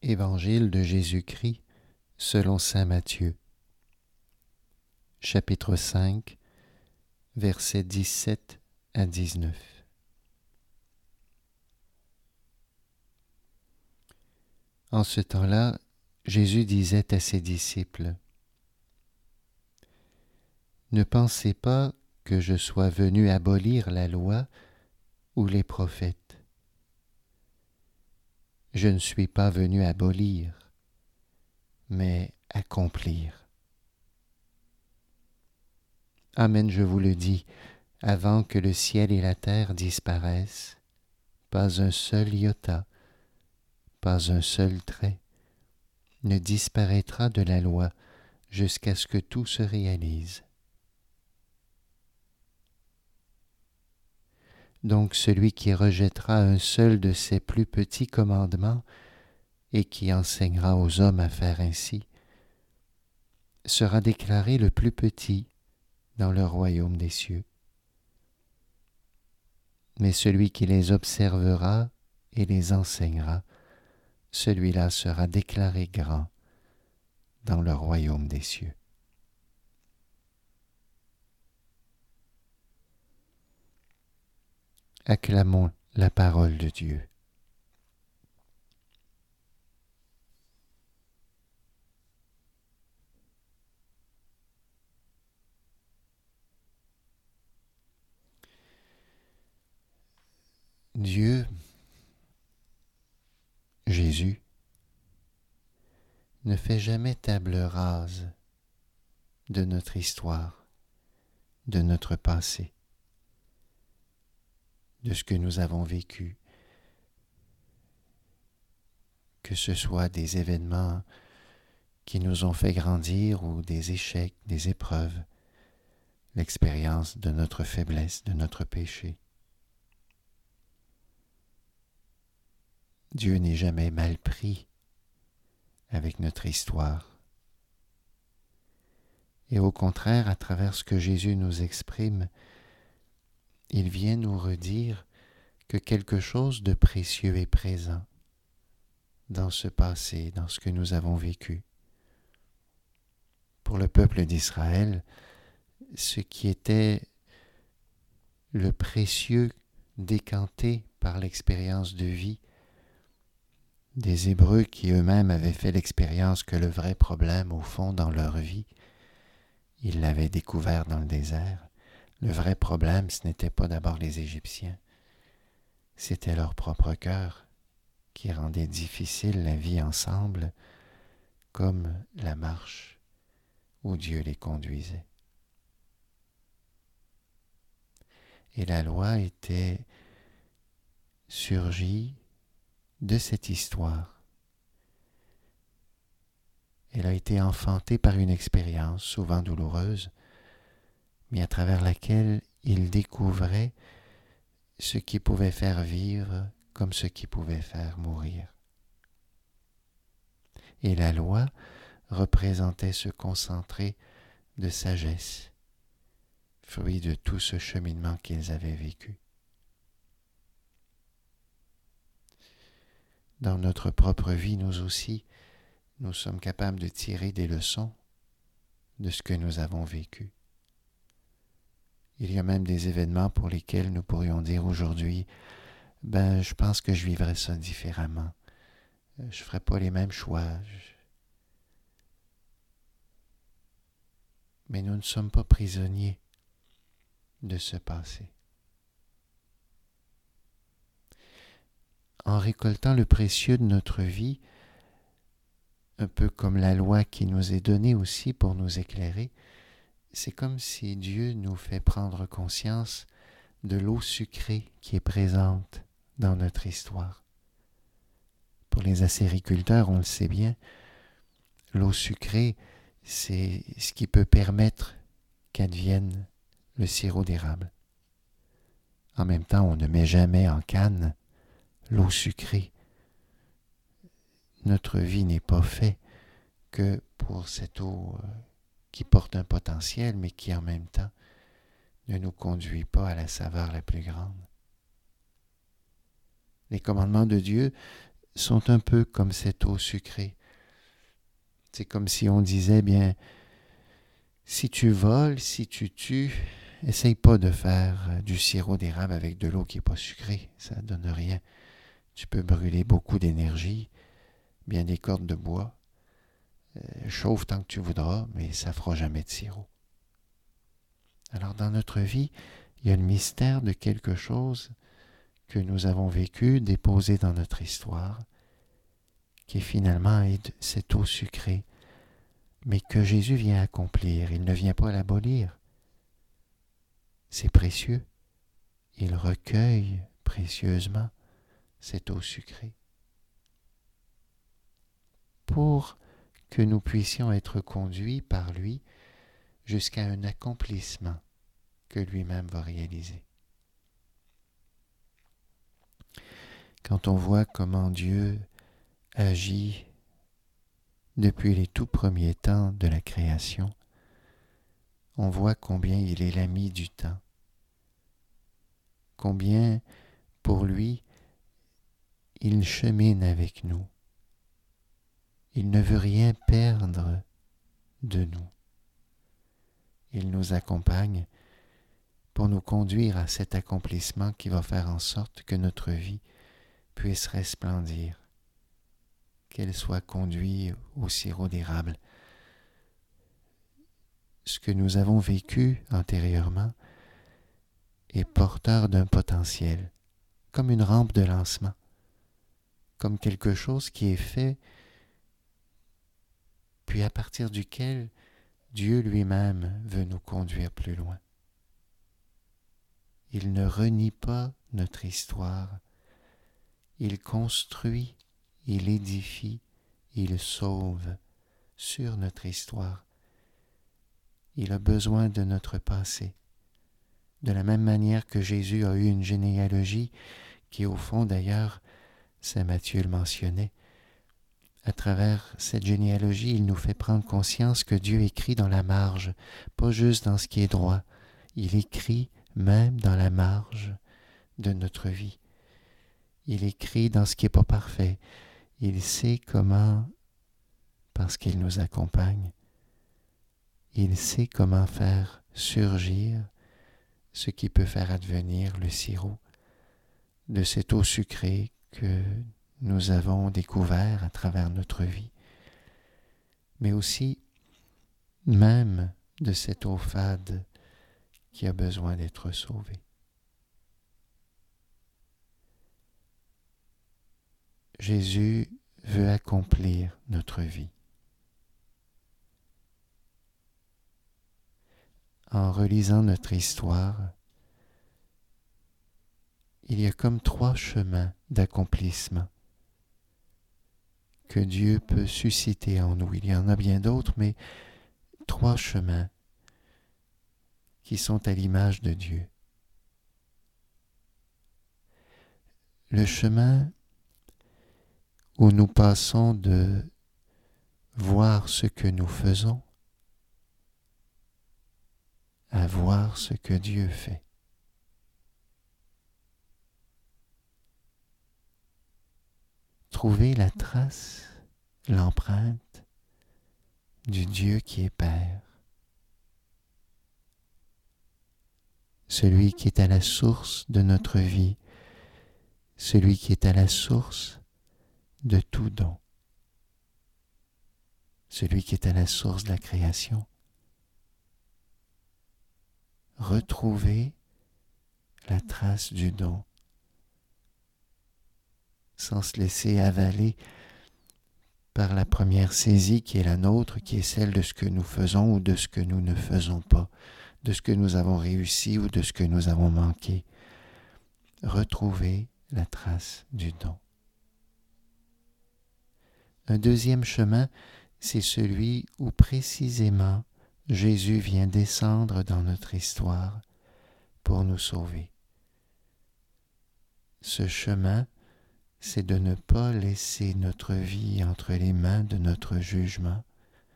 Évangile de Jésus-Christ selon saint Matthieu, chapitre 5, versets 17 à 19. En ce temps-là, Jésus disait à ses disciples : « Ne pensez pas que je sois venu abolir la loi ou les prophètes. Je ne suis pas venu abolir, mais accomplir. Amen, je vous le dis, avant que le ciel et la terre disparaissent, pas un seul iota, pas un seul trait ne disparaîtra de la loi jusqu'à ce que tout se réalise. Donc celui qui rejettera un seul de ces plus petits commandements et qui enseignera aux hommes à faire ainsi, sera déclaré le plus petit dans le royaume des cieux. Mais celui qui les observera et les enseignera, celui-là sera déclaré grand dans le royaume des cieux. Acclamons la parole de Dieu. Dieu, Jésus, ne fait jamais table rase de notre histoire, de notre passé, de ce que nous avons vécu, que ce soit des événements qui nous ont fait grandir ou des échecs, des épreuves, l'expérience de notre faiblesse, de notre péché. Dieu n'est jamais mal pris avec notre histoire. Et au contraire, à travers ce que Jésus nous exprime, il vient nous redire que quelque chose de précieux est présent dans ce passé, dans ce que nous avons vécu. Pour le peuple d'Israël, ce qui était le précieux décanté par l'expérience de vie des Hébreux qui eux-mêmes avaient fait l'expérience que le vrai problème, au fond, dans leur vie, ils l'avaient découvert dans le désert. Le vrai problème, ce n'était pas d'abord les Égyptiens, c'était leur propre cœur qui rendait difficile la vie ensemble, comme la marche où Dieu les conduisait. Et la loi était surgie de cette histoire. Elle a été enfantée par une expérience souvent douloureuse, mais à travers laquelle il découvrait ce qui pouvait faire vivre comme ce qui pouvait faire mourir. Et la loi représentait ce concentré de sagesse, fruit de tout ce cheminement qu'ils avaient vécu. Dans notre propre vie, nous aussi, nous sommes capables de tirer des leçons de ce que nous avons vécu. Il y a même des événements pour lesquels nous pourrions dire aujourd'hui, je pense que je vivrais ça différemment. Je ne ferais pas les mêmes choix. Mais nous ne sommes pas prisonniers de ce passé. En récoltant le précieux de notre vie, un peu comme la loi qui nous est donnée aussi pour nous éclairer, c'est comme si Dieu nous fait prendre conscience de l'eau sucrée qui est présente dans notre histoire. Pour les acériculteurs, on le sait bien, l'eau sucrée, c'est ce qui peut permettre qu'advienne le sirop d'érable. En même temps, on ne met jamais en canne l'eau sucrée. Notre vie n'est pas faite que pour cette eau qui porte un potentiel, mais qui en même temps ne nous conduit pas à la saveur la plus grande. Les commandements de Dieu sont un peu comme cette eau sucrée. C'est comme si on disait, bien, si tu voles, si tu tues, essaye pas de faire du sirop d'érable avec de l'eau qui n'est pas sucrée, ça ne donne rien. Tu peux brûler beaucoup d'énergie, bien des cordes de bois, chauffe tant que tu voudras, mais ça ne fera jamais de sirop. Alors dans notre vie, il y a le mystère de quelque chose que nous avons vécu, déposé dans notre histoire, qui finalement est cette eau sucrée, mais que Jésus vient accomplir. Il ne vient pas l'abolir. C'est précieux. Il recueille précieusement cette eau sucrée pour que nous puissions être conduits par lui jusqu'à un accomplissement que lui-même va réaliser. Quand on voit comment Dieu agit depuis les tout premiers temps de la création, on voit combien il est l'ami du temps, combien pour lui il chemine avec nous. Il ne veut rien perdre de nous. Il nous accompagne pour nous conduire à cet accomplissement qui va faire en sorte que notre vie puisse resplendir, qu'elle soit conduite au sirop d'érable. Ce que nous avons vécu antérieurement est porteur d'un potentiel, comme une rampe de lancement, comme quelque chose qui est fait, puis à partir duquel Dieu lui-même veut nous conduire plus loin. Il ne renie pas notre histoire. Il construit, il édifie, il sauve sur notre histoire. Il a besoin de notre passé. De la même manière que Jésus a eu une généalogie qui, au fond d'ailleurs, Saint Matthieu le mentionnait, à travers cette généalogie, il nous fait prendre conscience que Dieu écrit dans la marge, pas juste dans ce qui est droit. Il écrit même dans la marge de notre vie. Il écrit dans ce qui n'est pas parfait. Il sait comment, parce qu'il nous accompagne, il sait comment faire surgir ce qui peut faire advenir le sirop de cette eau sucrée que nous avons découvert à travers notre vie, mais aussi même de cette eau fade qui a besoin d'être sauvée. Jésus veut accomplir notre vie. En relisant notre histoire, il y a comme 3 chemins d'accomplissement que Dieu peut susciter en nous. Il y en a bien d'autres, mais 3 chemins qui sont à l'image de Dieu. Le chemin où nous passons de voir ce que nous faisons à voir ce que Dieu fait. Trouver la trace, l'empreinte du Dieu qui est Père. Celui qui est à la source de notre vie, celui qui est à la source de tout don, celui qui est à la source de la création. Retrouver la trace du don sans se laisser avaler par la première saisie qui est la nôtre, qui est celle de ce que nous faisons ou de ce que nous ne faisons pas, de ce que nous avons réussi ou de ce que nous avons manqué. Retrouver la trace du don. Un deuxième chemin, c'est celui où précisément Jésus vient descendre dans notre histoire pour nous sauver. Ce chemin, c'est de ne pas laisser notre vie entre les mains de notre jugement,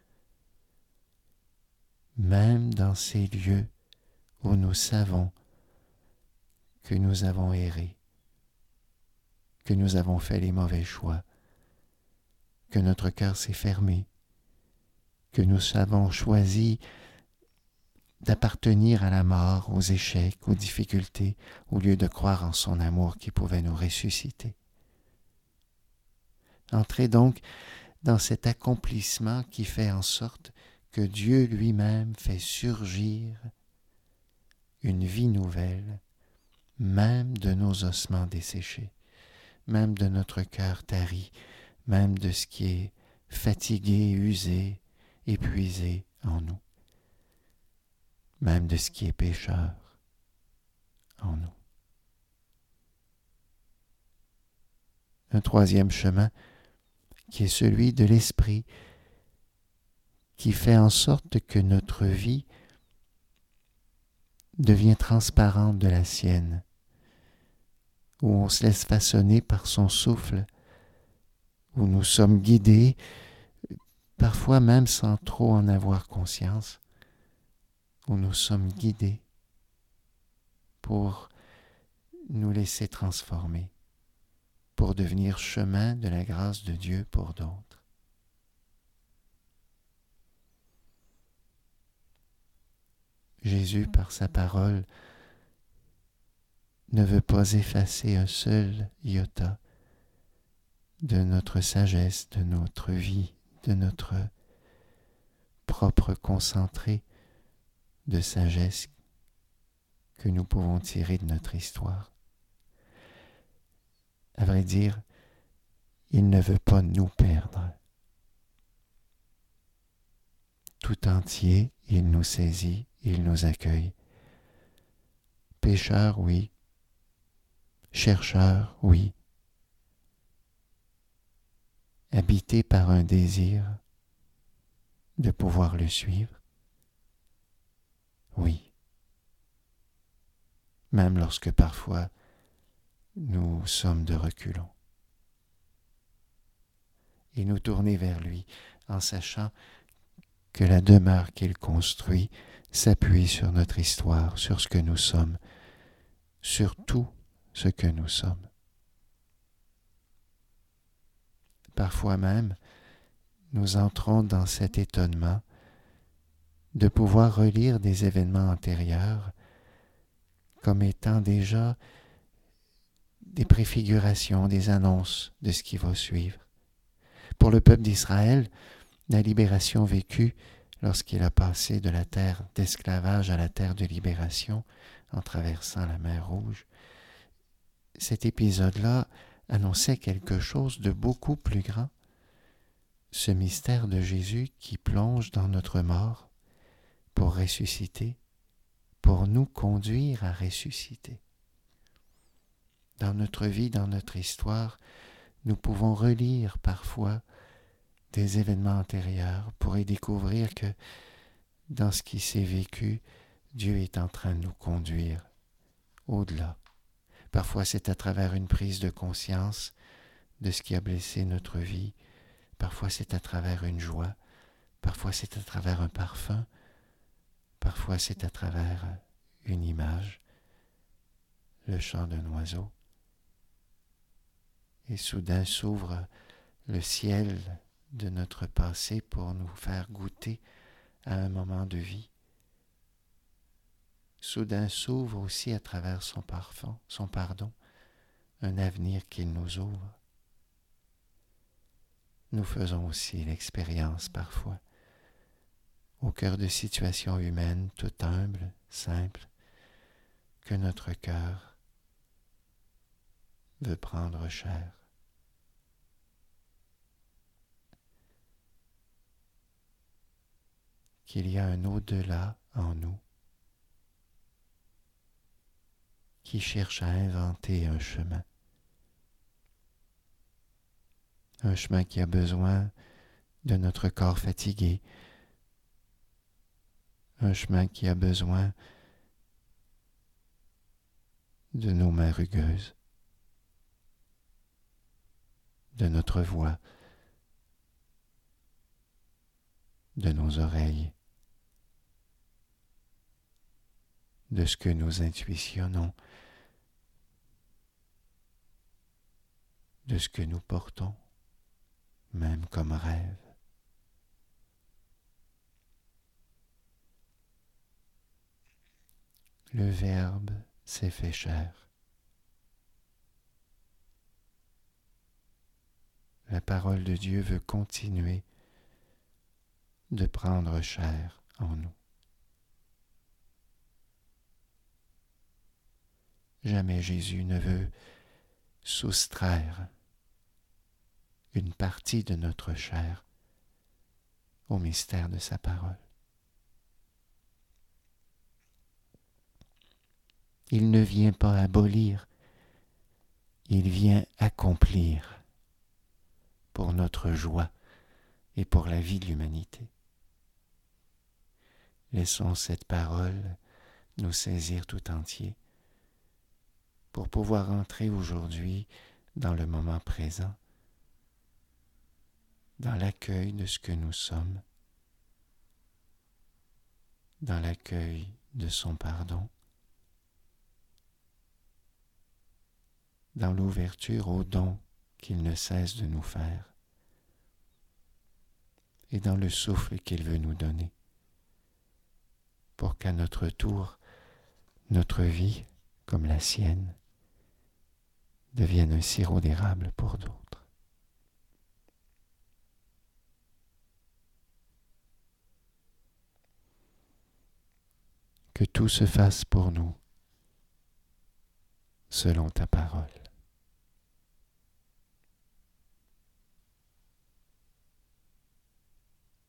même dans ces lieux où nous savons que nous avons erré, que nous avons fait les mauvais choix, que notre cœur s'est fermé, que nous avons choisi d'appartenir à la mort, aux échecs, aux difficultés, au lieu de croire en son amour qui pouvait nous ressusciter. Entrez donc dans cet accomplissement qui fait en sorte que Dieu lui-même fait surgir une vie nouvelle, même de nos ossements desséchés, même de notre cœur tari, même de ce qui est fatigué, usé, épuisé en nous, même de ce qui est pécheur en nous. Un troisième chemin qui est celui de l'esprit, qui fait en sorte que notre vie devient transparente de la sienne, où on se laisse façonner par son souffle, où nous sommes guidés, parfois même sans trop en avoir conscience, où nous sommes guidés pour nous laisser transformer, pour devenir chemin de la grâce de Dieu pour d'autres. Jésus, par sa parole, ne veut pas effacer un seul iota de notre sagesse, de notre vie, de notre propre concentré de sagesse que nous pouvons tirer de notre histoire. À vrai dire, il ne veut pas nous perdre. Tout entier, il nous saisit, il nous accueille. Pécheurs, oui. Chercheurs, oui. Habités par un désir de pouvoir le suivre, oui. Même lorsque parfois nous sommes de reculons. Et nous tourner vers lui en sachant que la demeure qu'il construit s'appuie sur notre histoire, sur ce que nous sommes, sur tout ce que nous sommes. Parfois même, nous entrons dans cet étonnement de pouvoir relire des événements antérieurs comme étant déjà des préfigurations, des annonces de ce qui va suivre. Pour le peuple d'Israël, la libération vécue lorsqu'il a passé de la terre d'esclavage à la terre de libération en traversant la mer Rouge, cet épisode-là annonçait quelque chose de beaucoup plus grand. Ce mystère de Jésus qui plonge dans notre mort pour ressusciter, pour nous conduire à ressusciter. Dans notre vie, dans notre histoire, nous pouvons relire parfois des événements antérieurs pour y découvrir que dans ce qui s'est vécu, Dieu est en train de nous conduire au-delà. Parfois c'est à travers une prise de conscience de ce qui a blessé notre vie, parfois c'est à travers une joie, parfois c'est à travers un parfum, parfois c'est à travers une image, le chant d'un oiseau. Et soudain s'ouvre le ciel de notre passé pour nous faire goûter à un moment de vie. Soudain s'ouvre aussi à travers son parfum, son pardon, un avenir qu'il nous ouvre. Nous faisons aussi l'expérience parfois, au cœur de situations humaines tout humbles, simples, que notre cœur veut prendre chair. Qu'il y a un au-delà en nous qui cherche à inventer un chemin qui a besoin de notre corps fatigué, un chemin qui a besoin de nos mains rugueuses, de notre voix, de nos oreilles, de ce que nous intuitionnons, de ce que nous portons. même comme rêve. Le Verbe s'est fait chair. La parole de Dieu veut continuer de prendre chair en nous. Jamais Jésus ne veut soustraire une partie de notre chair au mystère de sa parole. Il ne vient pas abolir, il vient accomplir pour notre joie et pour la vie de l'humanité. Laissons cette parole nous saisir tout entier pour pouvoir entrer aujourd'hui dans le moment présent, dans l'accueil de ce que nous sommes, dans l'accueil de son pardon, dans l'ouverture aux dons qu'il ne cesse de nous faire et dans le souffle qu'il veut nous donner pour qu'à notre tour, notre vie, comme la sienne, devienne un sirop d'érable pour d'autres. Que tout se fasse pour nous selon ta parole.